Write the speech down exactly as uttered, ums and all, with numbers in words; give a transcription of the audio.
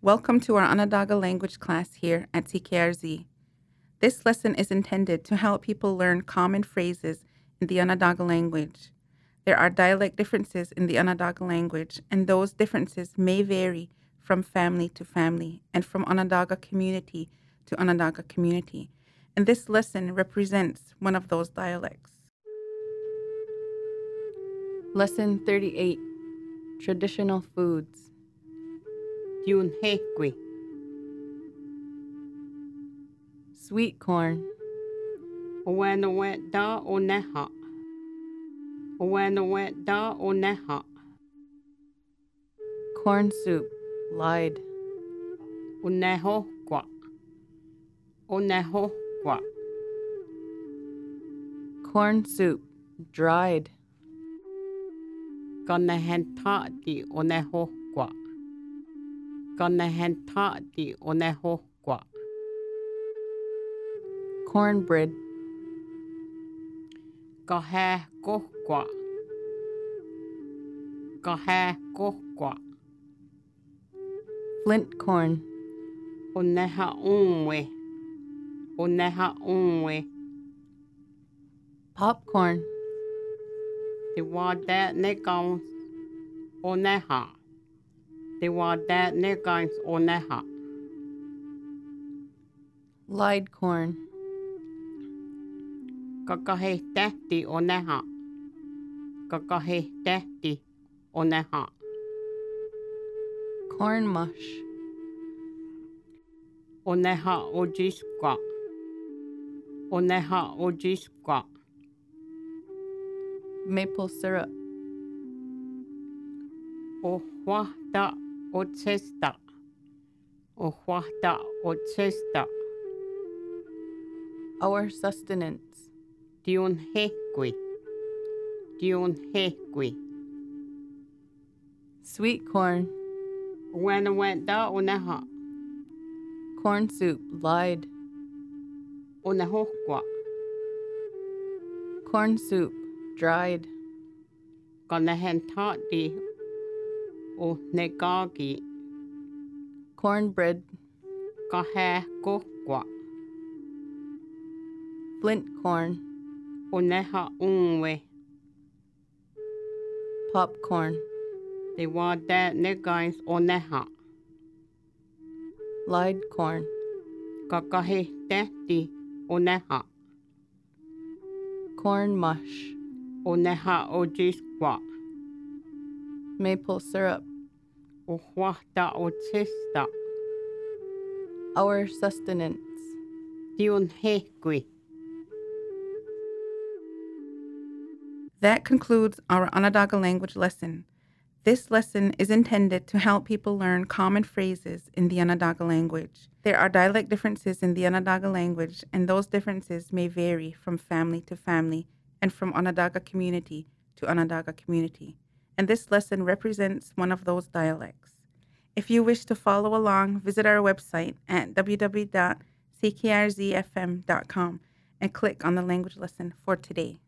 Welcome to our Onondaga language class here at C K R Z. This lesson is intended to help people learn common phrases in the Onondaga language. There are dialect differences in the Onondaga language, and those differences may vary from family to family and from Onondaga community to Onondaga community. And this lesson represents one of those dialects. Lesson thirty-eight, Traditional Foods. Yun hekwi, Sweet corn, owena wet da o neha, owena wet da o neha, corn soup, lied, o neho kwa, o neho kwa, corn soup, dried, gonna henta di o neho kwa, gonna henta di o neho kwa, cornbread, kahe ko kwa, kahe ko kwa, flint corn, o neha unwe, o neha unwe, popcorn, te wada ne gauns o neha. Te wada ne gauns o neha. lied corn, Kakahe tehti o neha. Kakahe tehti o neha. corn mush, O neha o jiskwa. O neha o jiskwa. maple syrup, O wahta o tsesta. O wahta o tsesta. our sustenance, Diun hekwi. Diun hekwi. sweet corn, Wena went da o neha. corn soup, lied, O nehohkwa. corn soup, dried, Kana hentati o negagi. cornbread, Kahe kokwa. flint corn, O neha unwe. popcorn, Te wada negais o neha. lied corn, Kakahe tehti o neha. corn mush, O neha o jiskwa. maple syrup, O wahta o tsista. our sustenance. Diun hekwi. That concludes our Onondaga language lesson. This lesson is intended to help people learn common phrases in the Onondaga language. There are dialect differences in the Onondaga language, and those differences may vary from family to family and from Onondaga community to Onondaga community. And this lesson represents one of those dialects. If you wish to follow along, visit our website at w w w dot c k r z f m dot com and click on the language lesson for today.